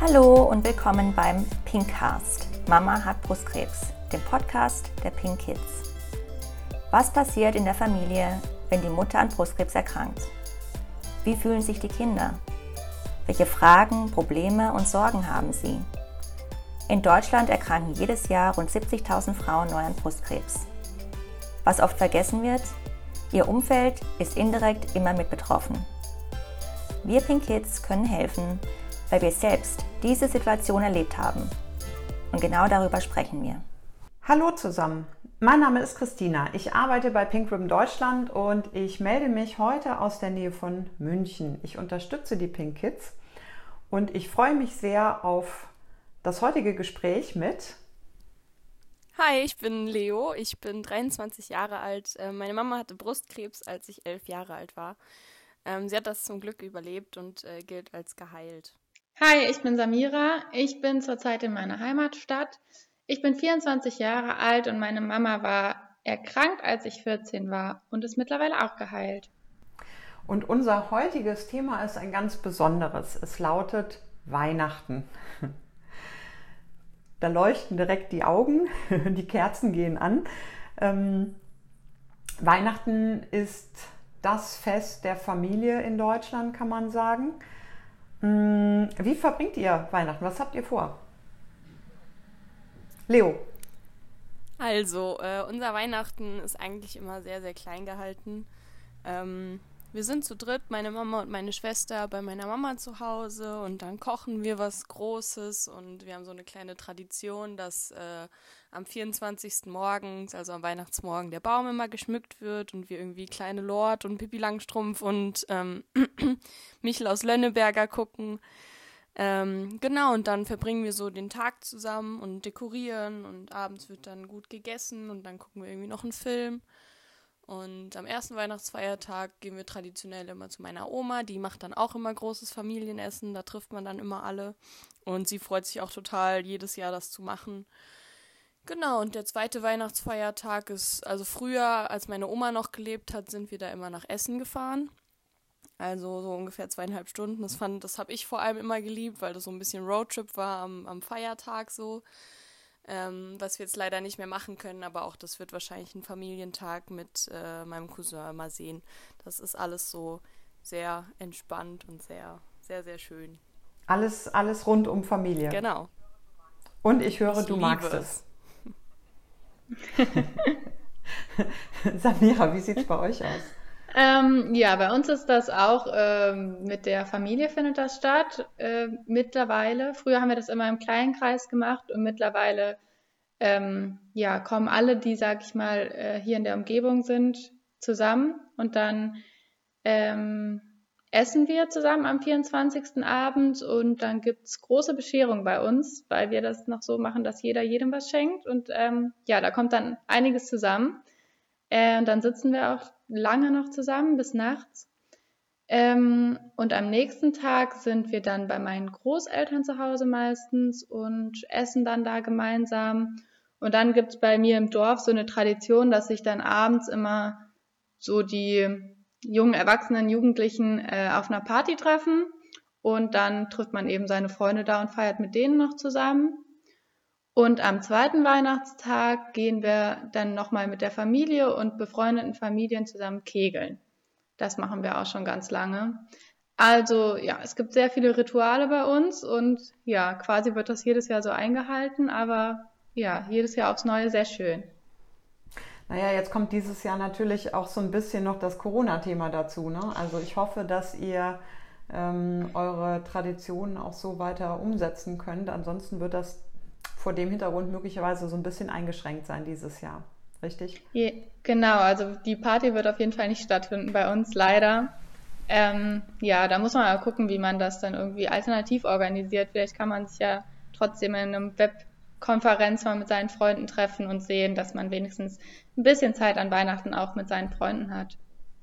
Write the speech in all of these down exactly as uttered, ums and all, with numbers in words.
Hallo und willkommen beim Pinkcast. Mama hat Brustkrebs, dem Podcast der Pink Kids. Was passiert in der Familie, wenn die Mutter an Brustkrebs erkrankt? Wie fühlen sich die Kinder? Welche Fragen, Probleme und Sorgen haben sie? In Deutschland erkranken jedes Jahr rund siebzigtausend Frauen neu an Brustkrebs. Was oft vergessen wird, ihr Umfeld ist indirekt immer mit betroffen. Wir Pink Kids können helfen, weil wir selbst diese Situation erlebt haben. Und genau darüber sprechen wir. Hallo zusammen, mein Name ist Christina. Ich arbeite bei Pink Ribbon Deutschland und ich melde mich heute aus der Nähe von München. Ich unterstütze die Pink Kids und ich freue mich sehr auf das heutige Gespräch mit... Hi, ich bin Leo, ich bin dreiundzwanzig Jahre alt. Äh, Meine Mama hatte Brustkrebs, als ich elf Jahre alt war. Ähm, Sie hat das zum Glück überlebt und äh, gilt als geheilt. Hi, ich bin Samira. Ich bin zurzeit in meiner Heimatstadt. Ich bin vierundzwanzig Jahre alt und meine Mama war erkrankt, als ich vierzehn war und ist mittlerweile auch geheilt. Und unser heutiges Thema ist ein ganz besonderes. Es lautet Weihnachten. Da leuchten direkt die Augen, die Kerzen gehen an. Ähm, Weihnachten ist das Fest der Familie in Deutschland, kann man sagen. Wie verbringt ihr Weihnachten? Was habt ihr vor? Leo. Also, äh, unser Weihnachten ist eigentlich immer sehr, sehr klein gehalten. Ähm, wir sind zu dritt, meine Mama und meine Schwester, bei meiner Mama zu Hause und dann kochen wir was Großes und wir haben so eine kleine Tradition, dass äh, am vierundzwanzigsten morgens, also am Weihnachtsmorgen, der Baum immer geschmückt wird und wir irgendwie Kleine Lord und Pippi Langstrumpf und ähm, Michel aus Lönneberger gucken. Ähm, genau, und dann verbringen wir so den Tag zusammen und dekorieren und abends wird dann gut gegessen und dann gucken wir irgendwie noch einen Film. Und am ersten Weihnachtsfeiertag gehen wir traditionell immer zu meiner Oma, die macht dann auch immer großes Familienessen, da trifft man dann immer alle und sie freut sich auch total, jedes Jahr das zu machen. Genau, und der zweite Weihnachtsfeiertag ist, also früher, als meine Oma noch gelebt hat, sind wir da immer nach Essen gefahren. Also so ungefähr zweieinhalb Stunden. Das fand, das habe ich vor allem immer geliebt, weil das so ein bisschen Roadtrip war am, am Feiertag so. Ähm, was wir jetzt leider nicht mehr machen können, aber auch das wird wahrscheinlich ein Familientag mit äh, meinem Cousin mal sehen. Das ist alles so sehr entspannt und sehr, sehr, sehr schön. Alles, alles rund um Familie. Genau. Und ich höre, Ich du liebe magst es. es. Samira, wie sieht es bei euch aus? Ähm, ja, bei uns ist das auch, ähm, mit der Familie findet das statt, äh, mittlerweile. Früher haben wir das immer im kleinen Kreis gemacht und mittlerweile ähm, ja, kommen alle, die, sag ich mal, äh, hier in der Umgebung sind, zusammen und dann ähm, essen wir zusammen am vierundzwanzigsten abends und dann gibt's große Bescherung bei uns, weil wir das noch so machen, dass jeder jedem was schenkt und ähm, ja, da kommt dann einiges zusammen. Äh, und dann sitzen wir auch lange noch zusammen bis nachts. Ähm, und am nächsten Tag sind wir dann bei meinen Großeltern zu Hause meistens und essen dann da gemeinsam. Und dann gibt's bei mir im Dorf so eine Tradition, dass sich dann abends immer so die jungen Erwachsenen, Jugendlichen äh, auf einer Party treffen. Und dann trifft man eben seine Freunde da und feiert mit denen noch zusammen. Und am zweiten Weihnachtstag gehen wir dann nochmal mit der Familie und befreundeten Familien zusammen kegeln. Das machen wir auch schon ganz lange. Also ja, es gibt sehr viele Rituale bei uns und ja, quasi wird das jedes Jahr so eingehalten, aber ja, jedes Jahr aufs Neue sehr schön. Naja, jetzt kommt dieses Jahr natürlich auch so ein bisschen noch das Corona-Thema dazu, ne? Also ich hoffe, dass ihr ähm, eure Traditionen auch so weiter umsetzen könnt. Ansonsten wird das vor dem Hintergrund möglicherweise so ein bisschen eingeschränkt sein dieses Jahr. Richtig? Je, genau, also die Party wird auf jeden Fall nicht stattfinden bei uns, leider. Ähm, ja, da muss man mal gucken, wie man das dann irgendwie alternativ organisiert. Vielleicht kann man sich ja trotzdem in einem Webkonferenz mal mit seinen Freunden treffen und sehen, dass man wenigstens ein bisschen Zeit an Weihnachten auch mit seinen Freunden hat.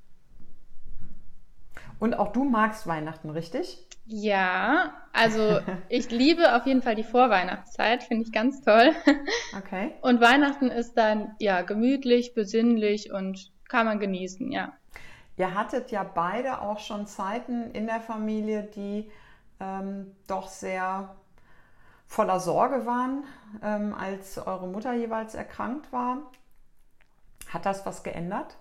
Und auch du magst Weihnachten, richtig? Ja, also ich liebe auf jeden Fall die Vorweihnachtszeit, finde ich ganz toll. Okay. Und Weihnachten ist dann ja gemütlich, besinnlich und kann man genießen, ja. Ihr hattet ja beide auch schon Zeiten in der Familie, die ähm, doch sehr voller Sorge waren, ähm, als eure Mutter jeweils erkrankt war. Hat das was geändert?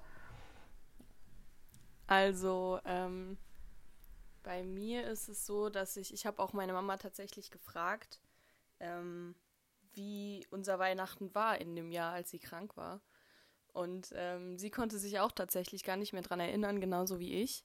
Also ähm, bei mir ist es so, dass ich, ich habe auch meine Mama tatsächlich gefragt, ähm, wie unser Weihnachten war in dem Jahr, als sie krank war. Und ähm, sie konnte sich auch tatsächlich gar nicht mehr dran erinnern, genauso wie ich.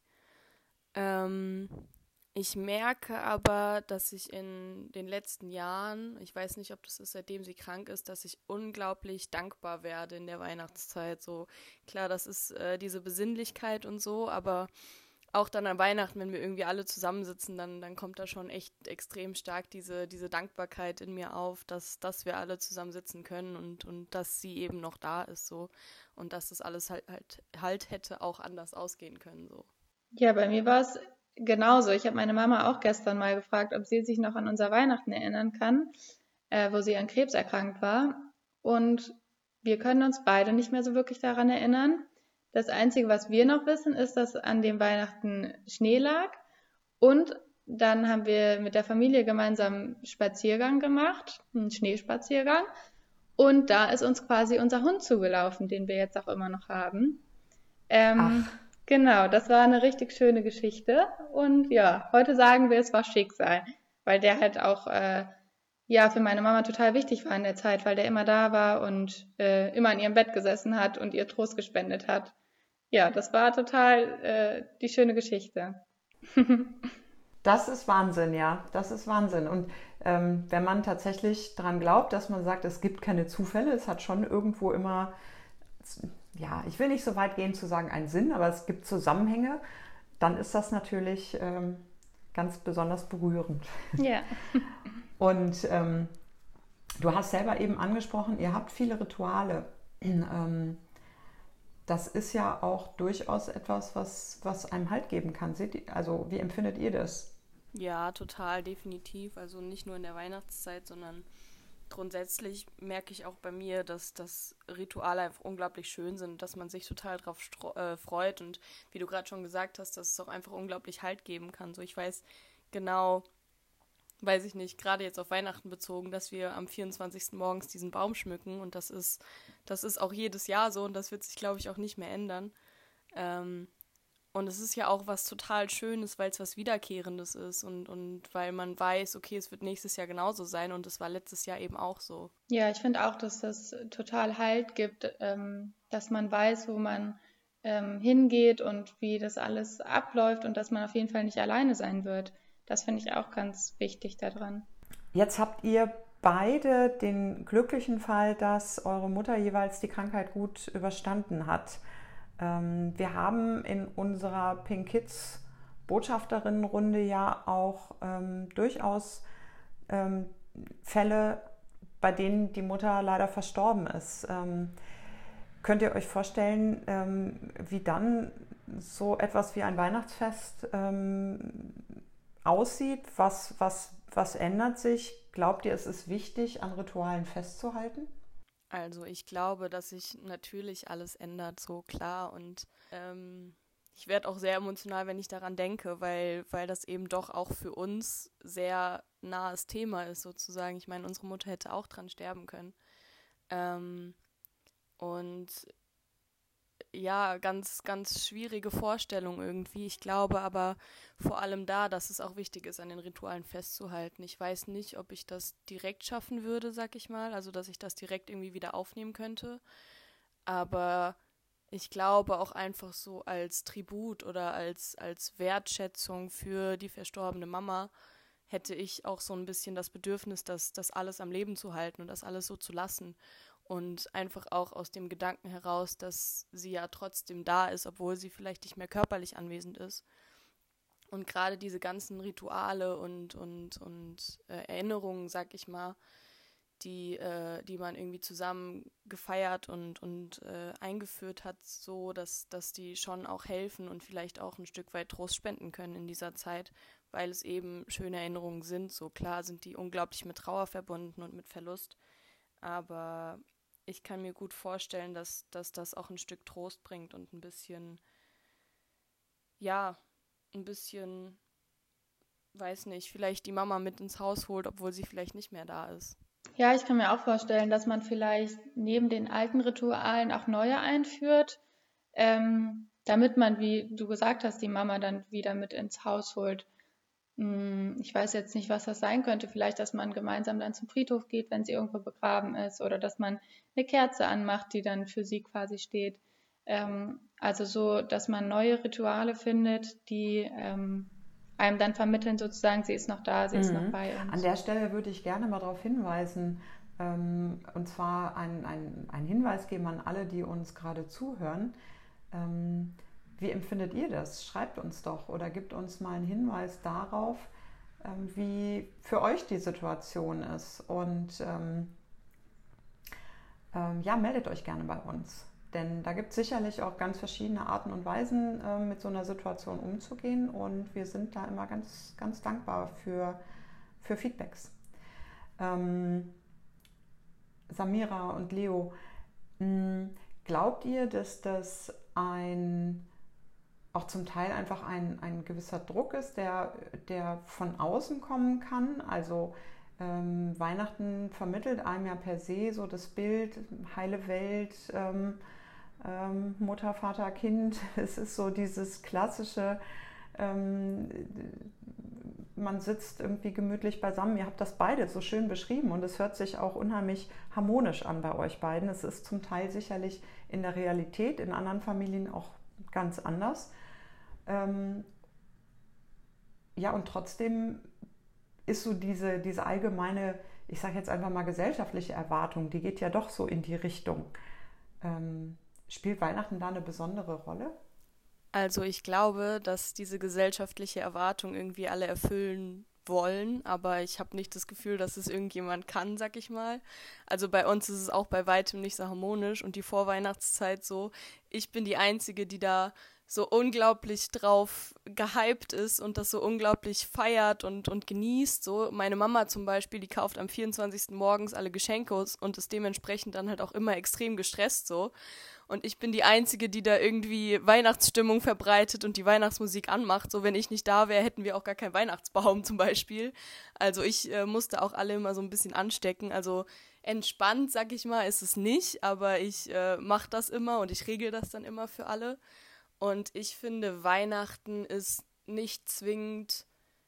Ähm, ich merke aber, dass ich in den letzten Jahren, ich weiß nicht, ob das ist, seitdem sie krank ist, dass ich unglaublich dankbar werde in der Weihnachtszeit. So klar, das ist äh, diese Besinnlichkeit und so, aber auch dann an Weihnachten, wenn wir irgendwie alle zusammensitzen, dann, dann kommt da schon echt extrem stark diese, diese Dankbarkeit in mir auf, dass, dass wir alle zusammen sitzen können und, und dass sie eben noch da ist so und dass das alles halt, halt, halt hätte auch anders ausgehen können. So. Ja, bei mir war es genauso. Ich habe meine Mama auch gestern mal gefragt, ob sie sich noch an unser Weihnachten erinnern kann, äh, wo sie an Krebs erkrankt war. Und wir können uns beide nicht mehr so wirklich daran erinnern. Das Einzige, was wir noch wissen, ist, dass an dem Weihnachten Schnee lag. Und dann haben wir mit der Familie gemeinsam einen Spaziergang gemacht, einen Schneespaziergang. Und da ist uns quasi unser Hund zugelaufen, den wir jetzt auch immer noch haben. Ähm, Ach, genau, das war eine richtig schöne Geschichte. Und ja, heute sagen wir, es war Schicksal, weil der halt auch äh, ja für meine Mama total wichtig war in der Zeit, weil der immer da war und äh, immer an ihrem Bett gesessen hat und ihr Trost gespendet hat. Ja, das war total äh, die schöne Geschichte. das ist Wahnsinn, ja, das ist Wahnsinn. Und ähm, wenn man tatsächlich daran glaubt, dass man sagt, es gibt keine Zufälle, es hat schon irgendwo immer, ja, ich will nicht so weit gehen zu sagen einen Sinn, aber es gibt Zusammenhänge, dann ist das natürlich ähm, ganz besonders berührend. Ja. Und ähm, du hast selber eben angesprochen, ihr habt viele Rituale. Ähm, das ist ja auch durchaus etwas, was, was einem Halt geben kann. Seht ihr, also wie empfindet ihr das? Ja, total, definitiv. Also nicht nur in der Weihnachtszeit, sondern grundsätzlich merke ich auch bei mir, dass das Rituale einfach unglaublich schön sind, dass man sich total drauf stro- äh, freut und wie du gerade schon gesagt hast, dass es auch einfach unglaublich Halt geben kann. So, ich weiß genau, weiß ich nicht, gerade jetzt auf Weihnachten bezogen, dass wir am vierundzwanzigsten morgens diesen Baum schmücken und das ist, das ist auch jedes Jahr so und das wird sich, glaube ich, auch nicht mehr ändern. Ähm, und es ist ja auch was total Schönes, weil es was Wiederkehrendes ist und, und weil man weiß, okay, es wird nächstes Jahr genauso sein und es war letztes Jahr eben auch so. Ja, ich finde auch, dass das total Halt gibt, ähm, dass man weiß, wo man ähm, hingeht und wie das alles abläuft und dass man auf jeden Fall nicht alleine sein wird. Das finde ich auch ganz wichtig daran. Jetzt habt ihr beide den glücklichen Fall, dass eure Mutter jeweils die Krankheit gut überstanden hat. Ähm, wir haben in unserer Pink Kids Botschafterinnenrunde ja auch ähm, durchaus ähm, Fälle, bei denen die Mutter leider verstorben ist. Ähm, könnt ihr euch vorstellen, ähm, wie dann so etwas wie ein Weihnachtsfest ähm, aussieht? Was, was, was ändert sich? Glaubt ihr, es ist wichtig, an Ritualen festzuhalten? Also ich glaube, dass sich natürlich alles ändert, so klar. Und ähm, ich werde auch sehr emotional, wenn ich daran denke, weil, weil das eben doch auch für uns sehr nahes Thema ist, sozusagen. Ich meine, unsere Mutter hätte auch dran sterben können. Ähm, und ja, ganz, ganz schwierige Vorstellung irgendwie. Ich glaube aber vor allem da, dass es auch wichtig ist, an den Ritualen festzuhalten. Ich weiß nicht, ob ich das direkt schaffen würde, sag ich mal, also dass ich das direkt irgendwie wieder aufnehmen könnte. Aber ich glaube auch einfach so als Tribut oder als, als Wertschätzung für die verstorbene Mama hätte ich auch so ein bisschen das Bedürfnis, das, das alles am Leben zu halten und das alles so zu lassen. Und einfach auch aus dem Gedanken heraus, dass sie ja trotzdem da ist, obwohl sie vielleicht nicht mehr körperlich anwesend ist. Und gerade diese ganzen Rituale und, und, und äh, Erinnerungen, sag ich mal, die, äh, die man irgendwie zusammen gefeiert und, und äh, eingeführt hat, so dass, dass die schon auch helfen und vielleicht auch ein Stück weit Trost spenden können in dieser Zeit, weil es eben schöne Erinnerungen sind. So klar sind die unglaublich mit Trauer verbunden und mit Verlust, aber ich kann mir gut vorstellen, dass, dass das auch ein Stück Trost bringt und ein bisschen, ja, ein bisschen weiß nicht, vielleicht die Mama mit ins Haus holt, obwohl sie vielleicht nicht mehr da ist. Ja, ich kann mir auch vorstellen, dass man vielleicht neben den alten Ritualen auch neue einführt, ähm, damit man, wie du gesagt hast, die Mama dann wieder mit ins Haus holt. Hm, Ich weiß jetzt nicht, was das sein könnte. Vielleicht, dass man gemeinsam dann zum Friedhof geht, wenn sie irgendwo begraben ist, oder dass man eine Kerze anmacht, die dann für sie quasi steht. Ähm, also so, dass man neue Rituale findet, die ähm, einem dann vermitteln, sozusagen, sie ist noch da, sie ist noch Mhm. bei An uns. der Stelle würde ich gerne mal darauf hinweisen, ähm, und zwar einen ein Hinweis geben an alle, die uns gerade zuhören. Ähm, wie empfindet ihr das? Schreibt uns doch oder gebt uns mal einen Hinweis darauf, ähm, wie für euch die Situation ist. Und ähm, ähm, ja, meldet euch gerne bei uns. Denn da gibt es sicherlich auch ganz verschiedene Arten und Weisen, äh, mit so einer Situation umzugehen. Und wir sind da immer ganz, ganz dankbar für, für Feedbacks. Ähm, Samira und Leo, mh, glaubt ihr, dass das ein, auch zum Teil einfach ein, ein gewisser Druck ist, der, der von außen kommen kann? Also ähm, Weihnachten vermittelt einem ja per se so das Bild, heile Welt, ähm, ähm, Mutter, Vater, Kind. Es ist so dieses klassische, ähm, man sitzt irgendwie gemütlich beisammen. Ihr habt das beide so schön beschrieben und es hört sich auch unheimlich harmonisch an bei euch beiden. Es ist zum Teil sicherlich in der Realität, in anderen Familien auch ganz anders. Ähm, ja, und trotzdem ist so diese, diese allgemeine, ich sage jetzt einfach mal gesellschaftliche Erwartung, die geht ja doch so in die Richtung. Ähm, spielt Weihnachten da eine besondere Rolle? Also ich glaube, dass diese gesellschaftliche Erwartung irgendwie alle erfüllen wollen, aber ich habe nicht das Gefühl, dass es irgendjemand kann, sag ich mal. Also bei uns ist es auch bei weitem nicht so harmonisch und die Vorweihnachtszeit so. Ich bin die Einzige, die da so unglaublich drauf gehypt ist und das so unglaublich feiert und, und genießt. So, meine Mama zum Beispiel, die kauft am vierundzwanzigsten morgens alle Geschenke und ist dementsprechend dann halt auch immer extrem gestresst so. Und ich bin die Einzige, die da irgendwie Weihnachtsstimmung verbreitet und die Weihnachtsmusik anmacht. So, wenn ich nicht da wäre, hätten wir auch gar keinen Weihnachtsbaum zum Beispiel. Also ich äh, musste auch alle immer so ein bisschen anstecken. Also entspannt, sag ich mal, ist es nicht, aber ich äh, mache das immer und ich regel das dann immer für alle. Und ich finde, Weihnachten ist nicht zwingend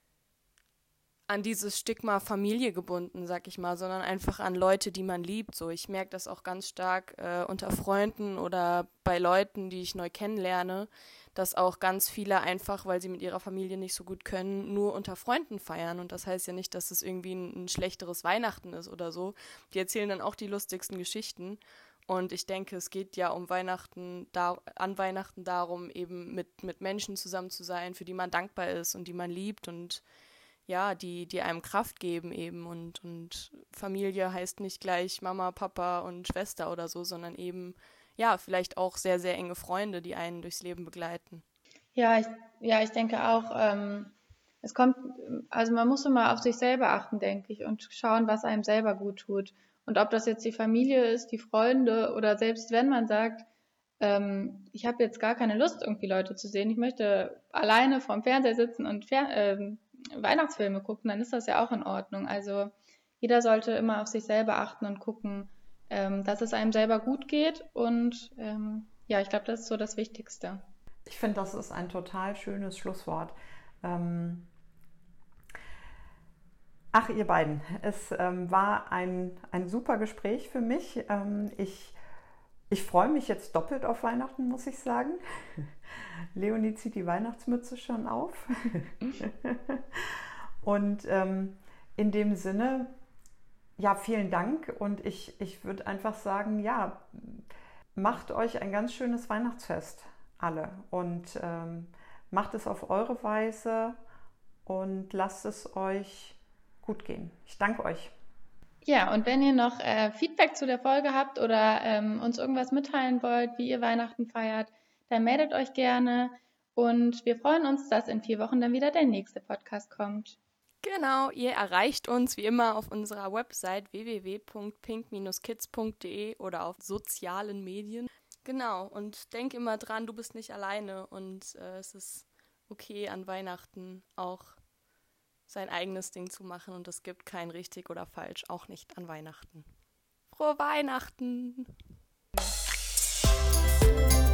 an dieses Stigma Familie gebunden, sag ich mal, sondern einfach an Leute, die man liebt. So, ich merke das auch ganz stark äh, unter Freunden oder bei Leuten, die ich neu kennenlerne, dass auch ganz viele einfach, weil sie mit ihrer Familie nicht so gut können, nur unter Freunden feiern. Und das heißt ja nicht, dass es irgendwie ein, ein schlechteres Weihnachten ist oder so. Die erzählen dann auch die lustigsten Geschichten. Und ich denke, es geht ja um Weihnachten, da, an Weihnachten darum, eben mit, mit Menschen zusammen zu sein, für die man dankbar ist und die man liebt und ja, die, die einem Kraft geben eben. Und, und Familie heißt nicht gleich Mama, Papa und Schwester oder so, sondern eben, ja, vielleicht auch sehr, sehr enge Freunde, die einen durchs Leben begleiten. Ja, ich, ja, ich denke auch, ähm, es kommt, also man muss immer auf sich selber achten, denke ich, und schauen, was einem selber gut tut. Und ob das jetzt die Familie ist, die Freunde oder selbst wenn man sagt, ähm, ich habe jetzt gar keine Lust, irgendwie Leute zu sehen, ich möchte alleine vorm Fernseher sitzen und Fer ähm, Weihnachtsfilme gucken, dann ist das ja auch in Ordnung. Also jeder sollte immer auf sich selber achten und gucken, ähm, dass es einem selber gut geht. Und ähm, ja, ich glaube, das ist so das Wichtigste. Ich finde, das ist ein total schönes Schlusswort. Ähm Ach, ihr beiden, es ähm, war ein, ein super Gespräch für mich. Ähm, ich, ich freue mich jetzt doppelt auf Weihnachten, muss ich sagen. Leonie zieht die Weihnachtsmütze schon auf. Und ähm, in dem Sinne, ja, vielen Dank. Und ich, ich würde einfach sagen, ja, macht euch ein ganz schönes Weihnachtsfest, alle. Und ähm, macht es auf eure Weise und lasst es euch gut gehen. Ich danke euch. Ja, und wenn ihr noch äh, Feedback zu der Folge habt oder ähm, uns irgendwas mitteilen wollt, wie ihr Weihnachten feiert, dann meldet euch gerne. Und wir freuen uns, dass in vier Wochen dann wieder der nächste Podcast kommt. Genau, ihr erreicht uns wie immer auf unserer Website w w w punkt pink Bindestrich kids punkt d e oder auf sozialen Medien. Genau, und denk immer dran, du bist nicht alleine und äh, es ist okay, an Weihnachten auch sein eigenes Ding zu machen und es gibt kein richtig oder falsch, auch nicht an Weihnachten. Frohe Weihnachten!